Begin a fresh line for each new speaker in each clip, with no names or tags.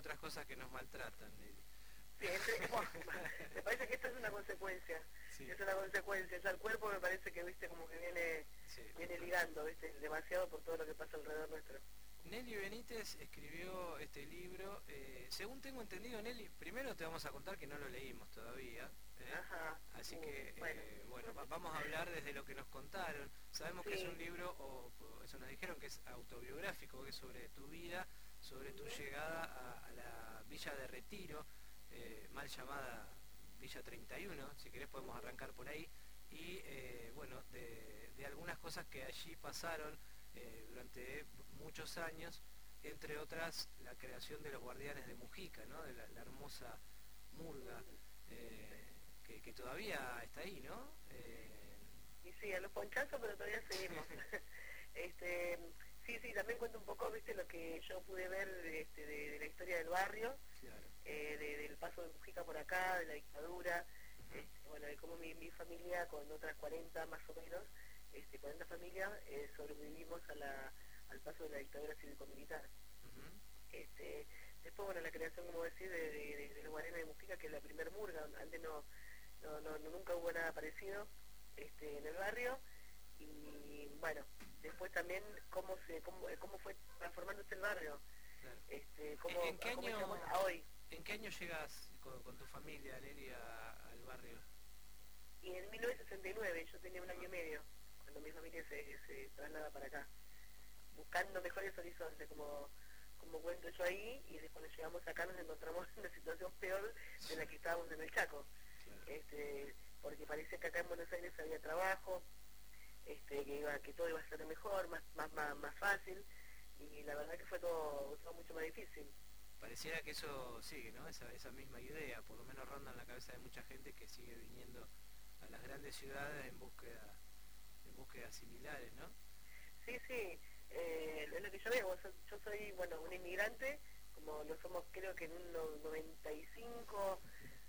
otras cosas que nos maltratan.
Sí, bueno, me parece que esto es una consecuencia,
Sí.
es una consecuencia, ya el cuerpo me parece que, viste, como que
Sí,
viene
total.
ligando, viste, demasiado por todo lo que pasa alrededor nuestro.
Nelly Benítez escribió este libro, según tengo entendido, Nelly, primero te vamos a contar que no lo leímos todavía,
Ajá,
así que,
bueno.
bueno, vamos a hablar desde lo que nos contaron. Sabemos que es un
Sí,
libro, o eso nos dijeron, que es autobiográfico, que es sobre tu vida, sobre tu
ujú,
llegada a la Villa de Retiro, mal llamada Villa 31, si querés podemos
ujú.
arrancar por ahí, y bueno, de algunas cosas que allí pasaron durante muchos años, entre otras la creación de los Guardianes de Mujica, ¿no? De la hermosa murga, que todavía está ahí, ¿no?
Y sí, a los ponchazos, pero todavía seguimos. este, sí, también cuento un poco, viste, lo que yo pude ver de la historia del barrio,
Claro.
del paso de Mujica por acá, de la dictadura,
Ujú.
bueno, de cómo mi familia, con otras 40 más o menos, 40 familias, sobrevivimos al paso de la dictadura cívico-militar.
Ujú.
Este, Después, bueno, la creación, como decís, de los Guardianes de Mujica, que es la primer murga, antes nunca hubo nada parecido en el barrio. Y bueno, después también cómo fue transformándose el barrio,
Claro.
cómo,
¿En qué
cómo
año,
llegamos a hoy.
en qué año llegas con tu familia, Nelly, al barrio?
Y en 1969 yo tenía un año
Ajá.
y medio, cuando mi familia se traslada para acá, buscando mejores horizontes, como cuento yo ahí, y después cuando llegamos acá nos encontramos en una situación peor de la que estábamos en el Chaco,
Claro.
porque parecía que acá en Buenos Aires había trabajo, que todo iba a ser mejor, más fácil, y la verdad que fue todo mucho más difícil.
Pareciera que eso sigue, ¿no? Esa misma idea, por lo menos ronda en la cabeza de mucha gente que sigue viniendo a las grandes ciudades en búsquedas similares, ¿no?
Sí, es lo que yo veo, yo soy, bueno, un inmigrante, como lo somos creo que en un 95,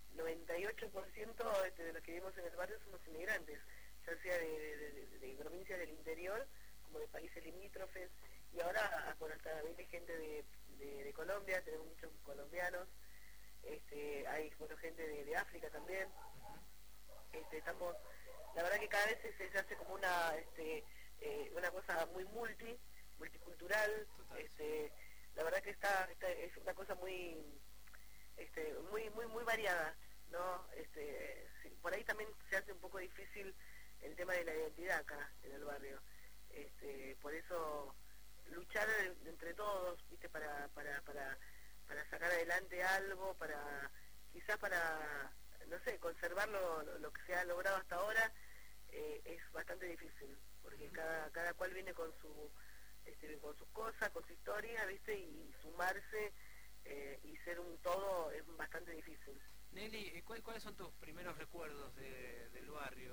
98% de los que vivimos en el barrio somos inmigrantes, ya sea de provincias del interior, como de países limítrofes, y ahora, bueno, hasta viene gente de Colombia, tenemos muchos colombianos, hay, bueno, gente de África también,
Ujú.
estamos, la verdad que cada vez se hace como una cosa muy multicultural,
Total, sí.
la verdad que es una cosa muy variada, ¿no? Sí, por ahí también se hace un poco difícil el tema de la identidad acá en el barrio, por eso luchar entre todos, viste, para sacar adelante algo, quizás para, no sé, conservar lo que se ha logrado hasta ahora, es bastante difícil, porque
Ujú.
cada cual viene con sus cosas, con su historia, viste, y sumarse y ser un todo es bastante difícil.
Nelly, ¿cuáles son tus primeros recuerdos del barrio?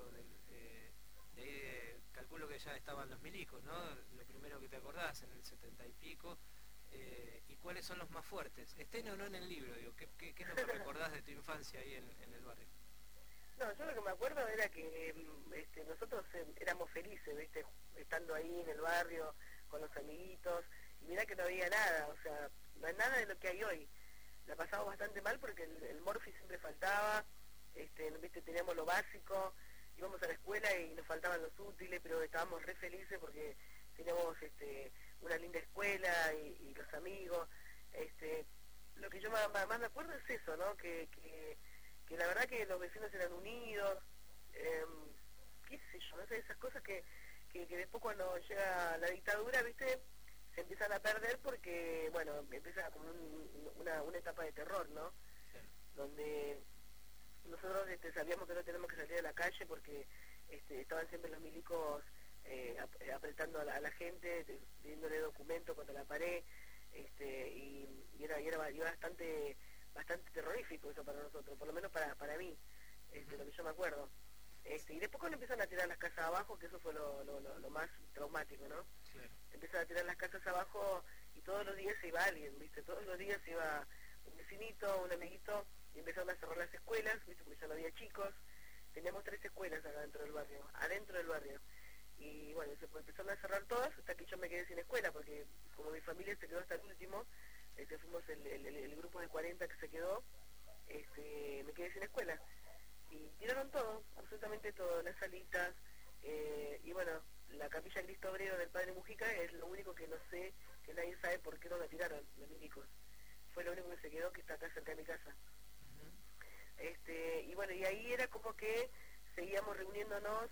Calculo que ya estaban los milicos, ¿no? Lo primero que te acordás en el 70 y pico. ¿Y cuáles son los más fuertes? Estén o no en el libro, digo, ¿qué es lo que recordás de tu infancia ahí en el barrio?
No, yo lo que me acuerdo era que nosotros éramos felices, ¿viste? Estando ahí en el barrio, con los amiguitos, y mirá que no había nada, o sea, no hay nada de lo que hay hoy. La pasamos bastante mal porque el morfi siempre faltaba, ¿viste? Teníamos lo básico, íbamos a la escuela y nos faltaban los útiles, pero estábamos re felices porque teníamos una linda escuela y los amigos. Este, lo que yo más me acuerdo es eso, ¿no? Que la verdad que los vecinos eran unidos, eh, qué sé yo, no sé, esas cosas que después cuando llega la dictadura, viste, se empiezan a perder porque, bueno, empieza como una etapa de terror, ¿no?
Claro.
Donde nosotros sabíamos que no tenemos que salir de la calle porque estaban siempre los milicos apretando a la gente, pidiéndole documentos contra la pared, y era bastante terrorífico eso para nosotros, por lo menos para mí,
Ujú.
lo que yo me acuerdo. Y después cuando empiezan a tirar las casas abajo, que eso fue lo más traumático, ¿no?
Claro.
Empiezan a tirar las casas abajo y todos los días se iba alguien, ¿viste? Todos los días se iba un vecinito, un amiguito, y empezaron a cerrar las escuelas, ¿viste? Porque ya no había chicos. Teníamos 3 escuelas acá adentro del barrio. Y bueno, empezaron a cerrar todas hasta que yo me quedé sin escuela, porque como mi familia se quedó hasta el último, fuimos el grupo de 40 que se quedó, me quedé sin escuela. Y tiraron todo, absolutamente todo, las salitas, y bueno, la capilla Cristo Obrero del Padre Mujica es lo único que no sé, que nadie sabe por qué no la tiraron, los milicos. Fue lo único que se quedó, que está acá cerca de mi casa. Y bueno, y ahí era como que seguíamos reuniéndonos,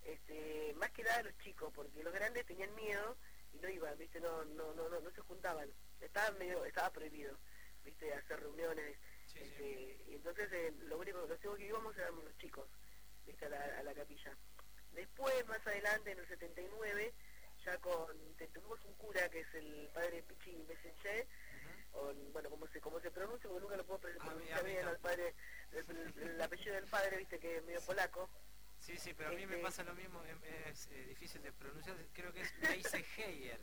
más que nada los chicos, porque los grandes tenían miedo y no iban, viste, no se juntaban, estaba prohibido, viste, hacer reuniones, y entonces los únicos que íbamos éramos los chicos, viste, a la capilla. Después, más adelante, en el 79, ya tuvimos un cura que es el padre Pichi Messenger, bueno, como se pronuncia, porque nunca lo puedo pronunciar bien al padre, el apellido del padre, viste, que es medio polaco.
Sí, pero a mí me pasa lo mismo, es difícil de pronunciar, creo que es Messenger.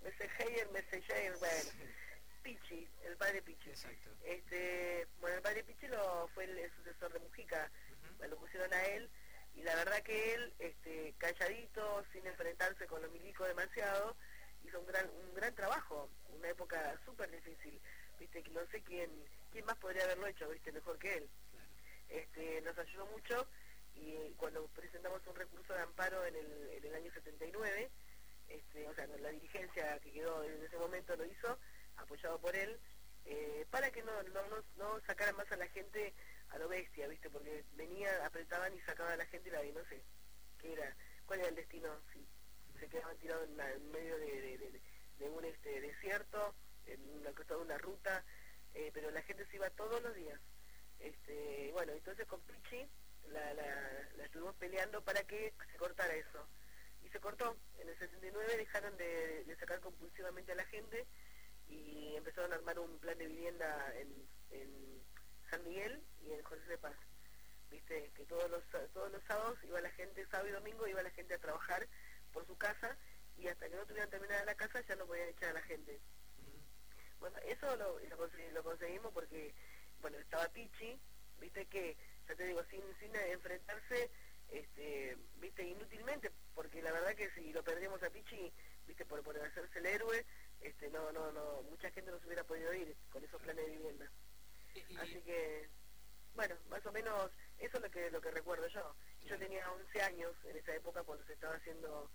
Messenger, bueno, Pichi, el padre Pichi.
Exacto.
Bueno, el padre Pichi fue el sucesor de Mujica, lo pusieron a él, y la verdad que él, calladito, sin enfrentarse con los milicos demasiado, hizo un gran trabajo, una época súper difícil, viste, que no sé quién más podría haberlo hecho, viste, mejor que él. Claro. Nos ayudó mucho, y cuando presentamos un recurso de amparo en el año 79, o sea, la dirigencia que quedó en ese momento lo hizo, apoyado por él, para que no sacaran más a la gente a lo bestia, viste, porque apretaban y sacaban a la gente y no sé, cuál era el destino, si se quedaban tirados en medio de un desierto, en una costa de una ruta, pero la gente se iba todos los días. Bueno, entonces con Pichi la estuvimos peleando para que se cortara eso. Y se cortó. En el 79 dejaron de sacar compulsivamente a la gente y empezaron a armar un plan de vivienda en San Miguel y en José de Paz. Viste, que todos los sábados iba la gente, sábado y domingo iba la gente a trabajar por su casa, y hasta que no tuvieran terminada la casa ya no podían echar a la gente. Bueno, eso lo conseguimos porque, bueno, estaba Pichi, viste, que, ya te digo, sin enfrentarse, viste, inútilmente, porque la verdad que si lo perdíamos a Pichi, viste, por hacerse el héroe, mucha gente no se hubiera podido ir con esos planes de vivienda. Así que, bueno, más o menos eso es lo que recuerdo yo. Yo tenía 11 años en esa época cuando se estaban haciendo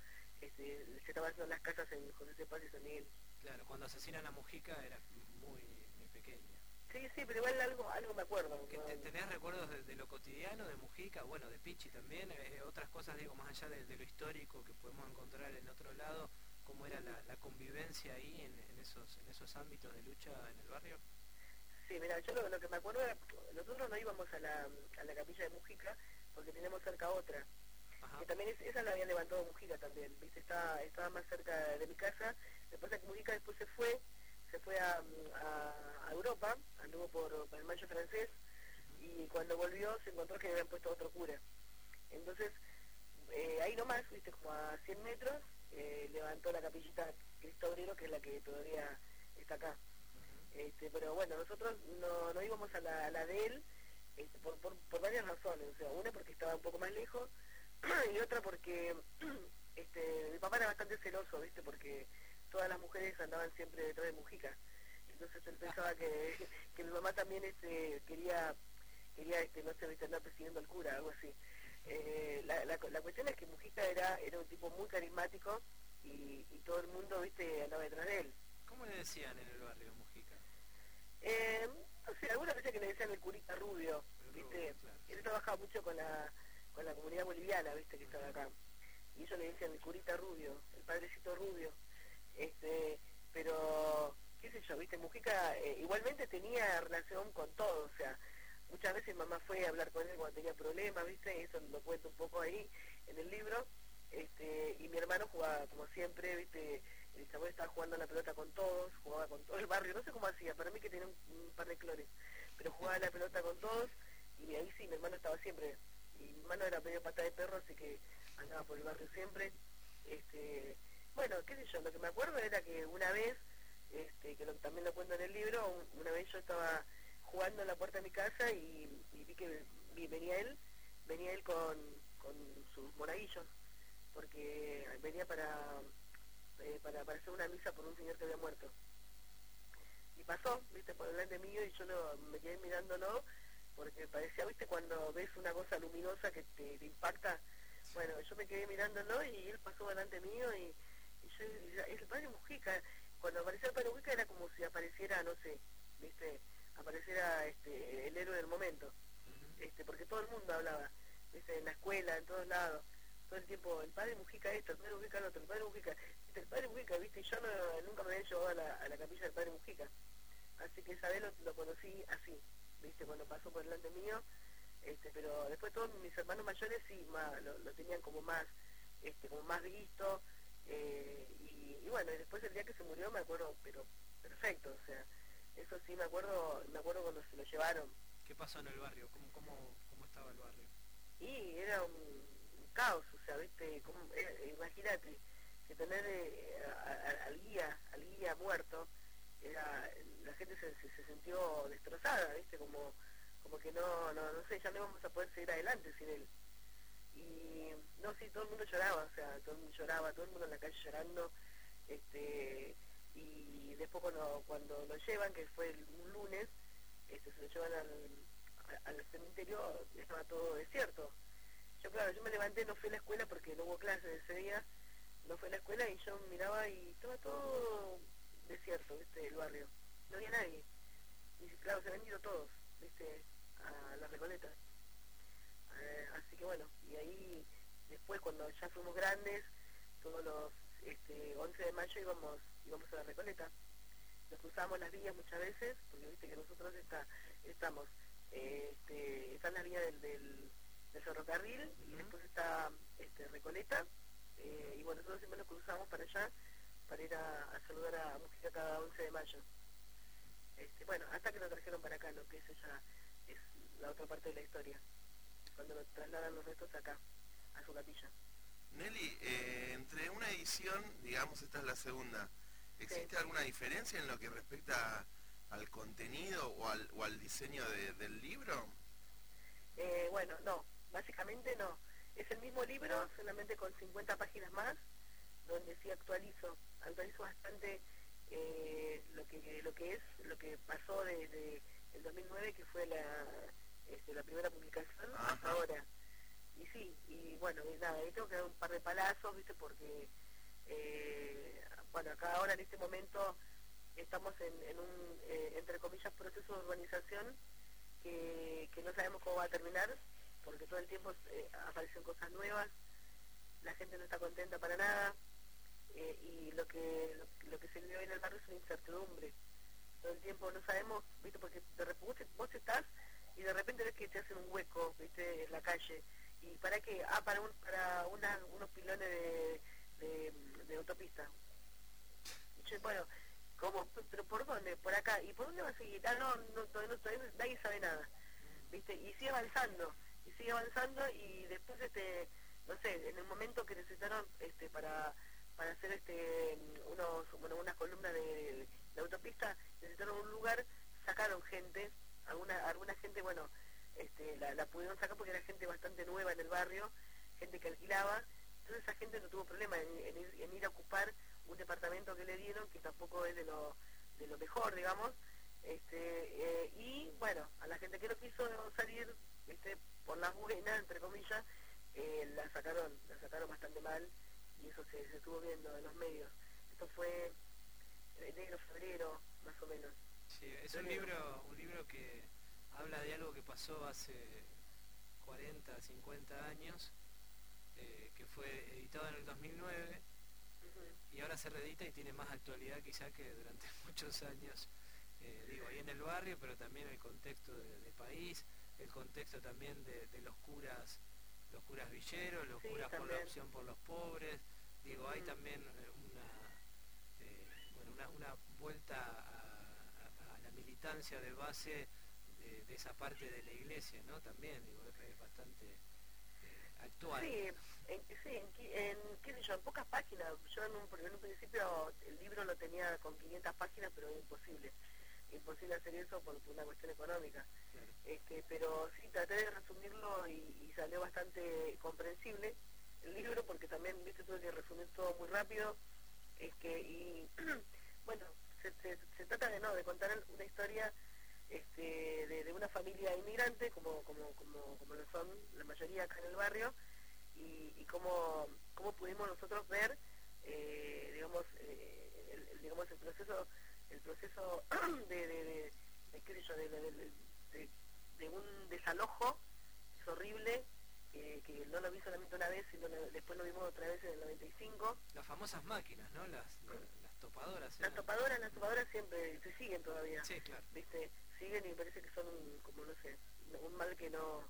las casas en José de Paz y San Miguel.
Claro, cuando asesinan a Mujica era muy pequeña.
Sí, pero igual algo me acuerdo.
¿Tenés recuerdos de lo cotidiano de Mujica? Bueno, de Pichi también, otras cosas, digo, más allá de lo histórico que podemos encontrar en otro lado, ¿cómo era la convivencia ahí en esos ámbitos de lucha en el barrio?
Sí, mira, yo lo que me acuerdo era, nosotros no íbamos a la capilla de Mujica porque teníamos cerca otra. Ajá. Que también esa la había levantado Mujica también, viste, estaba más cerca de mi casa. Lo que pasa es que Mujica después se fue a Europa, anduvo por el Mayo francés, y cuando volvió se encontró que habían puesto otro cura. Entonces, ahí nomás, viste, como a 100 metros, levantó la capillita Cristo Obrero, que es la que todavía está acá. Pero bueno, nosotros no íbamos a la de él, por varias razones. O sea, una porque estaba un poco más lejos, y otra porque mi papá era bastante celoso, viste, porque todas las mujeres andaban siempre detrás de Mujica. Entonces él pensaba que mi mamá también quería no sé, viste, andar persiguiendo al cura, algo así. La cuestión es que Mujica era un tipo muy carismático, y todo el mundo, viste, andaba detrás de él.
¿Cómo le decían en el barrio Mujica?
No sé, algunas veces que le decían el curita rubio, viste. Claro. Él trabajaba mucho con la comunidad boliviana, viste, que estaba acá. Y ellos le decían el curita rubio, el padrecito rubio. Pero, qué sé yo, viste, Mujica igualmente tenía relación con todo, o sea, muchas veces mamá fue a hablar con él cuando tenía problemas, viste, eso lo cuento un poco ahí en el libro. Y mi hermano jugaba como siempre, viste, el chabón estaba jugando a la pelota con todos, jugaba con todo el barrio, no sé cómo hacía, para mí que tenía un par de clones, pero jugaba a la pelota con todos, y ahí sí, mi hermano estaba siempre, y mi hermano era medio pata de perro, así que andaba por el barrio siempre. Bueno, qué sé yo, lo que me acuerdo era que una vez, que también lo cuento en el libro, una vez yo estaba jugando en la puerta de mi casa y vi que venía él con sus monaguillos, porque venía para hacer una misa por un señor que había muerto. y pasó, viste, por delante mío y yo me quedé mirándolo porque parecía, viste, cuando ves una cosa luminosa que te impacta. Bueno, yo me quedé mirándolo y él pasó delante mío y yo, el padre Mujica, cuando apareció el padre Mujica era como si apareciera, no sé, viste, apareciera el héroe del momento, porque todo el mundo hablaba, viste, en la escuela, en todos lados, todo el tiempo, el padre Mujica esto, el padre Mujica el otro, el padre Mujica, viste, el padre Mujica, viste, y yo nunca me había llevado a la capilla del padre Mujica, así que esa vez lo conocí así, viste, cuando pasó por delante mío, pero después todos mis hermanos mayores sí lo tenían como más visto, y bueno, y después el día que se murió me acuerdo, pero perfecto, o sea, eso sí me acuerdo cuando se lo llevaron.
¿Qué pasó en el barrio? ¿Cómo estaba el barrio?
Y era un caos, o sea, viste, imagínate que tener al guía muerto, la gente se sintió destrozada, viste, como que no sé, ya no íbamos a poder seguir adelante sin él. Y no, sí, todo el mundo lloraba, o sea, todo el mundo lloraba, todo el mundo en la calle llorando, y después cuando lo llevan, que fue un lunes, se lo llevan al cementerio, estaba todo desierto. Yo me levanté, no fui a la escuela porque no hubo clases ese día, no fui a la escuela y yo miraba y estaba todo desierto, viste, el barrio, no había nadie, y claro, se habían ido todos, viste, a la Recoleta. Así que bueno, y ahí después cuando ya fuimos grandes, todos los 11 de mayo íbamos a la Recoleta, nos cruzábamos las vías muchas veces, porque viste que nosotros están las vías del ferrocarril, y después está Recoleta, y bueno, nosotros siempre nos cruzamos para allá, para ir a saludar a Mujica cada 11 de mayo. Bueno, hasta que lo trajeron para acá, lo que eso ya es la otra parte de la historia, cuando lo trasladan los restos acá, a su capilla.
Nelly, entre una edición, digamos, esta es la segunda, ¿existe
Sí.
alguna diferencia en lo que respecta al contenido o al diseño del libro?
Bueno, no, básicamente no. Es el mismo libro, solamente con 50 páginas más, donde sí actualizo bastante lo que pasó desde el 2009, que fue la primera publicación,
Ajá.
hasta ahora. Y sí, y bueno, y nada, ahí tengo que dar un par de palazos, viste, porque bueno, acá ahora en este momento estamos en un, entre comillas, proceso de urbanización que no sabemos cómo va a terminar, porque todo el tiempo aparecen cosas nuevas, la gente no está contenta para nada, y lo que se vive hoy en el barrio es una incertidumbre. Todo el tiempo no sabemos, viste, porque de repente vos estás y de repente ves que te hacen un hueco, viste, en la calle. ¿Y para qué? Para unos pilones de autopista. Y yo, bueno, ¿cómo? ¿Pero por dónde? Por acá. ¿Y por dónde va a seguir? Todavía nadie sabe nada, viste, y sigue avanzando y después no sé, en el momento que necesitaron para hacer unas columnas de autopista, necesitaron un lugar, sacaron gente, alguna gente, bueno, la pudieron sacar porque era gente bastante nueva en el barrio, gente que alquilaba, entonces esa gente no tuvo problema en ir a ocupar un departamento que le dieron, que tampoco es de lo mejor, digamos, y bueno, a la gente que no quiso salir, por las buenas, entre comillas, la sacaron bastante mal, y eso se estuvo viendo en los medios. Esto fue enero, febrero, más o menos.
Sí, es un libro que habla de algo que pasó hace 40, 50 años, que fue editado en el 2009, y ahora se reedita y tiene más actualidad quizá que durante muchos años, ahí en el barrio, pero también el contexto de país, el contexto también de los curas villeros, los curas por la opción por los pobres, hay también una vuelta a la militancia de base de esa parte de la iglesia, ¿no? También, es bastante actual.
Sí, qué sé yo, en pocas páginas. Yo en un principio el libro lo tenía con 500 páginas, pero es imposible hacer eso por una cuestión económica. Claro. Pero sí, traté de resumirlo y salió bastante comprensible el libro, porque también, viste, tuve que resumir todo muy rápido, y bueno, se trata de contar una historia de una familia inmigrante, como lo son la mayoría acá en el barrio, y cómo pudimos nosotros ver, digamos, el proceso qué sé yo, de un desalojo horrible, que no lo vi solamente una vez, sino después lo vimos otra vez en el 95.
Las famosas máquinas, ¿no? Las topadoras.
Las topadoras siempre se siguen todavía.
Sí, claro.
¿Viste? Siguen y parece que son como, no sé, un mal que no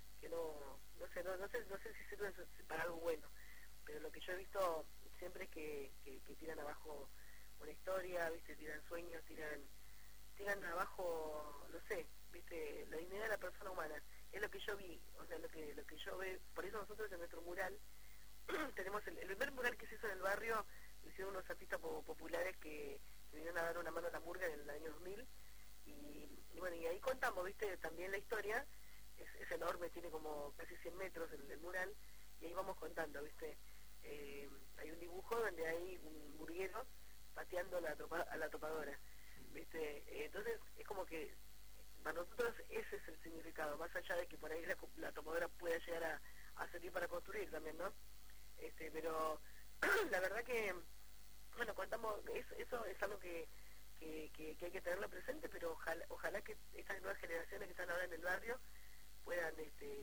sé si sirven para algo bueno, pero lo que yo he visto siempre es que tiran abajo una historia, ¿viste? Tiran sueños, tiran abajo, no sé, ¿viste? La dignidad de la persona humana. Es lo que yo vi, o sea, lo que yo veo. Por eso nosotros en nuestro mural tenemos el primer mural que se hizo en el barrio, lo hicieron unos artistas populares que vinieron a dar una mano a la murga en el año 2000, y bueno, y ahí contamos, ¿viste? También la historia, es enorme, tiene como casi 100 metros el mural, y ahí vamos contando, ¿viste? Hay un dibujo donde hay un murguero pateando a la topadora, ¿viste? Entonces es como que para nosotros ese es el significado, más allá de que por ahí la tomadora pueda llegar a servir para construir también, ¿no? Pero la verdad que, bueno, contamos, eso es algo que hay que tenerlo presente, pero ojalá que estas nuevas generaciones que están ahora en el barrio puedan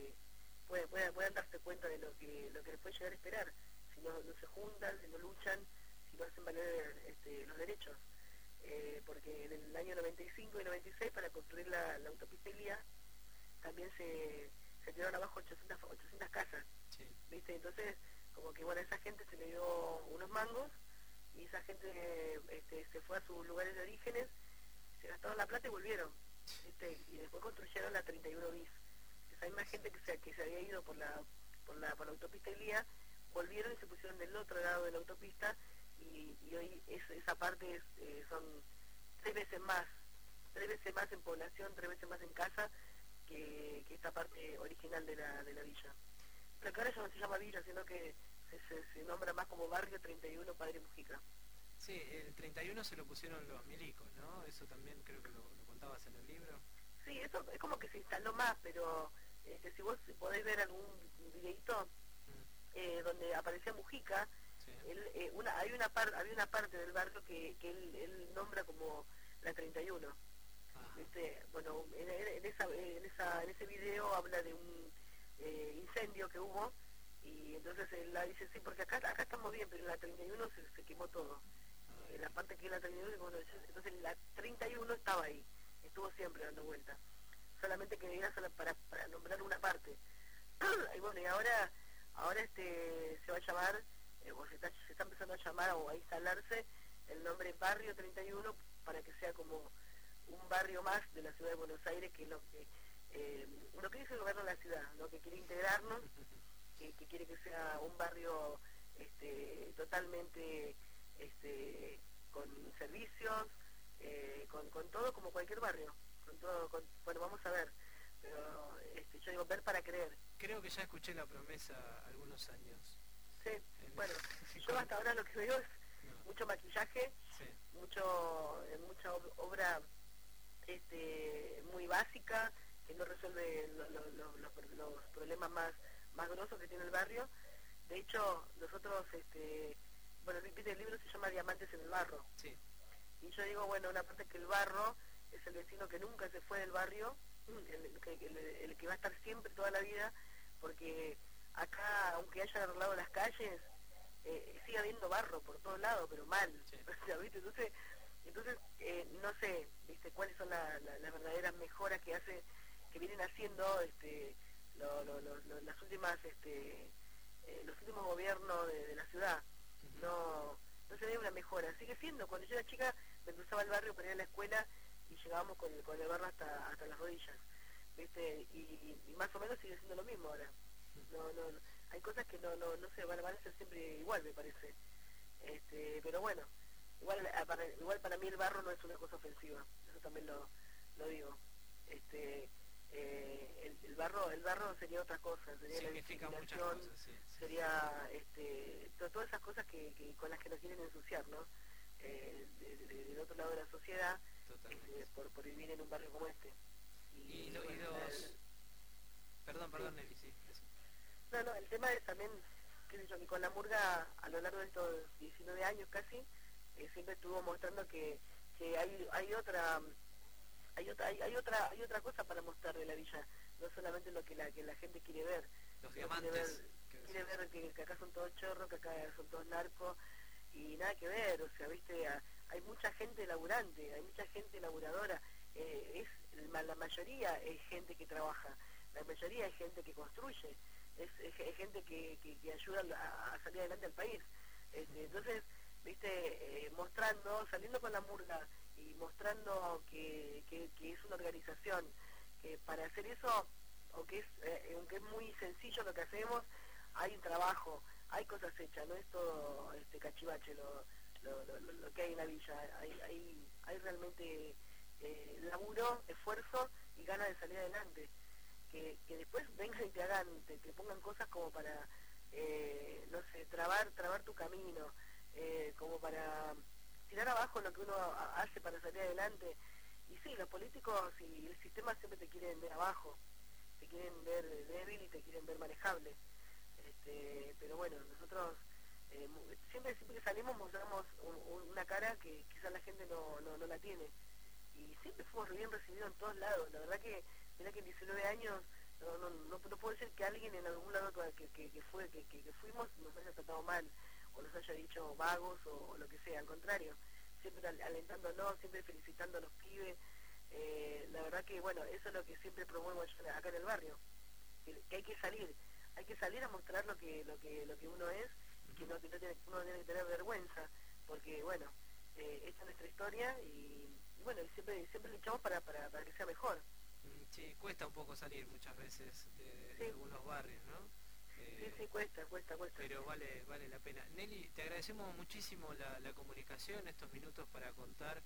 darse cuenta de lo que les puede llegar a esperar, si no se juntan, si no luchan, si no hacen valer los derechos. Porque en el año 95 y 96, para construir la autopista Ilía, también se tiraron abajo 800 casas,
sí.
¿Viste? Entonces, como que, bueno, a esa gente se le dio unos mangos, y esa gente se fue a sus lugares de orígenes, se gastaron la plata y volvieron, ¿viste? Y después construyeron la 31 bis. Esa misma gente que se había ido por la autopista Ilía, volvieron y se pusieron del otro lado de la autopista, y hoy esa parte son 3 veces más en población, 3 veces más en casa que esta parte original de la villa. Pero que ahora ya no se llama villa, sino que se nombra más como barrio 31 Padre Mujica.
Sí, el 31 se lo pusieron los milicos, ¿no? Eso también creo que lo contabas en el libro.
Sí, eso es como que se instaló más, pero si vos podés ver algún videíto donde aparecía Mujica,
sí.
Había una parte del barrio que él nombra como la 31. ¿Viste? Bueno, en ese video habla de un incendio que hubo, y entonces él la dice, sí, porque acá estamos bien, pero en la 31 se quemó todo. La parte que es la 31, bueno, entonces la 31 estaba ahí, estuvo siempre dando vuelta, solamente que era para nombrar una parte. Y bueno, y ahora se va a llamar, o se está empezando a llamar o a instalarse el nombre Barrio 31, para que sea como un barrio más de la ciudad de Buenos Aires, que es lo que dice el gobierno de la ciudad, ¿no? Que quiere integrarnos, que quiere que sea un barrio totalmente con servicios, con todo como cualquier barrio, con todo, bueno, vamos a ver, pero yo digo, ver para creer.
Creo que ya escuché la promesa algunos años.
Sí, bueno, yo hasta ahora lo que veo es mucho maquillaje,
sí.
mucha obra muy básica, que no resuelve los problemas más grosos que tiene el barrio. De hecho, nosotros, bueno, el libro se llama Diamantes en el Barro.
Sí.
Y yo digo, bueno, una parte que el barro es el vecino que nunca se fue del barrio, el que va a estar siempre toda la vida, porque acá, aunque hayan arreglado las calles, sigue habiendo barro por todos lados, pero mal.
Sí.
¿Viste? Entonces no sé, ¿viste? Cuáles son las verdaderas mejoras que vienen haciendo las últimas los últimos gobiernos de la ciudad. No se ve una mejora, sigue siendo. Cuando yo era chica me cruzaba el barrio para ir a la escuela y llegábamos con el barro hasta las rodillas, ¿viste? Y más o menos sigue siendo lo mismo ahora. No, hay cosas que no se van a ser siempre igual, me parece. Pero bueno, igual para mí el barro no es una cosa ofensiva, eso también lo digo. El barro sería otra cosa, sería
significa
la
muchas
discriminación,
cosas, sí.
sería todas esas cosas con las que nos quieren ensuciar, ¿no? del otro lado de la sociedad, por vivir en un barrio como este.
Perdón, Nelly, sí. Eso.
No, el tema es también, qué sé yo, que con la murga a lo largo de estos 19 años casi, siempre estuvo mostrando que hay otra cosa para mostrar de la villa, no solamente lo que la gente quiere ver.
Los diamantes.
Quiere ver que acá son todos chorros, que acá son todos narcos, y nada que ver, o sea, viste, hay mucha gente laburante, hay mucha gente laburadora, la mayoría es gente que trabaja, la mayoría es gente que construye, es gente que ayuda a salir adelante al país. Entonces, viste, saliendo con la murga y mostrando que es una organización, que para hacer eso, aunque es muy sencillo lo que hacemos, hay un trabajo, hay cosas hechas, no es todo cachivache lo que hay en la villa, hay realmente laburo, esfuerzo y ganas de salir adelante. Que después vengan y te pongan cosas como para, no sé, trabar tu camino, como para tirar abajo lo que uno hace para salir adelante. Y sí, los políticos y el sistema siempre te quieren ver abajo, te quieren ver débil y te quieren ver manejable. Pero bueno, nosotros siempre que salimos mostramos una cara que quizás la gente no la tiene. Y siempre fuimos bien recibidos en todos lados. La verdad que, mira que en 19 años no puedo decir que alguien en algún lado que fuimos nos haya tratado mal, o nos haya dicho vagos o lo que sea. Al contrario, siempre alentándonos, siempre felicitando a los pibes. La verdad que, bueno, eso es lo que siempre promuevo yo acá en el barrio, que hay que salir a mostrar lo que uno es, y que uno tiene que tener vergüenza, porque bueno, esta es nuestra historia y bueno, siempre luchamos para que sea mejor.
Sí, cuesta un poco salir muchas veces de algunos barrios, ¿no?
Sí, cuesta.
Pero vale la pena. Nelly, te agradecemos muchísimo la comunicación, estos minutos para contar,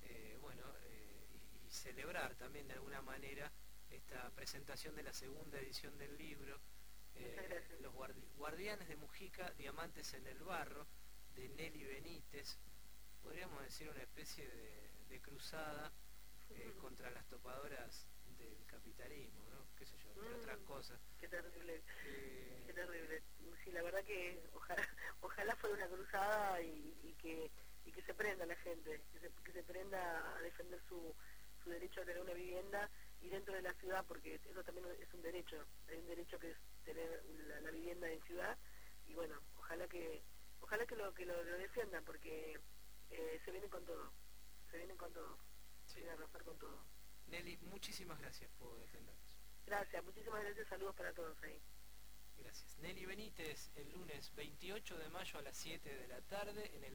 y celebrar también de alguna manera esta presentación de la segunda edición del libro, Los Guardianes de Mujica, Diamantes en el Barro, de Nelly Benítez. Podríamos decir una especie de cruzada contra las topadoras del capitalismo, ¿no? Qué sé yo, entre otras cosas.
Qué terrible, qué terrible. Sí, la verdad que ojalá fuera una cruzada y que se prenda la gente, que se prenda a defender su derecho a tener una vivienda, y dentro de la ciudad, porque eso también es un derecho, hay un derecho que es tener la vivienda en ciudad, y bueno, ojalá que lo defiendan, porque se vienen con todo, sí. Vienen a romper con todo.
Nelly, muchísimas gracias por atendernos.
Gracias, muchísimas gracias, saludos para todos ahí.
Gracias. Nelly Benítez, el lunes 28 de mayo a las 7 de la tarde en el